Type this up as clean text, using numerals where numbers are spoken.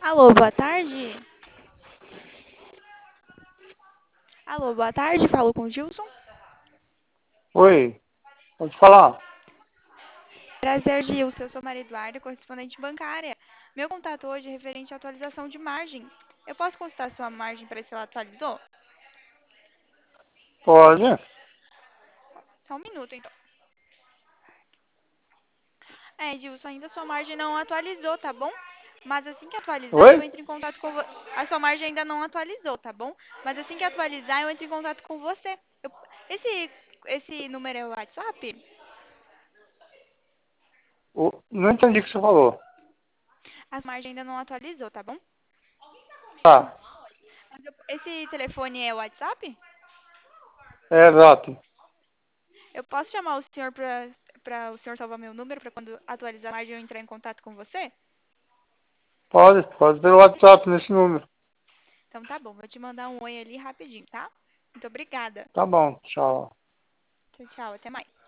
Alô, boa tarde. Alô, boa tarde. Falo com o Gilson. Oi, pode falar. Prazer, Gilson. Eu sou Maria Eduarda, correspondente bancária. Meu contato hoje é referente à atualização de margem. Eu posso consultar sua margem para ver se ela atualizou? Pode? Só um minuto, então. Gilson, ainda sua margem não atualizou, tá bom? Mas assim que atualizar, eu Oi? entro em contato com você. A sua margem ainda não atualizou, tá bom? Mas assim que atualizar, eu entro em contato com você. Esse, esse número é o WhatsApp? Não entendi o que você falou. A margem ainda não atualizou, tá bom? Tá, Esse telefone é o WhatsApp? é exato. Eu posso chamar o senhor para o senhor salvar meu número para quando atualizar a margem eu entrar em contato com você? Pode pelo WhatsApp nesse número. Então tá bom, vou te mandar um oi ali rapidinho, tá? Muito obrigada. Tá bom, tchau. Tchau, tchau, até mais.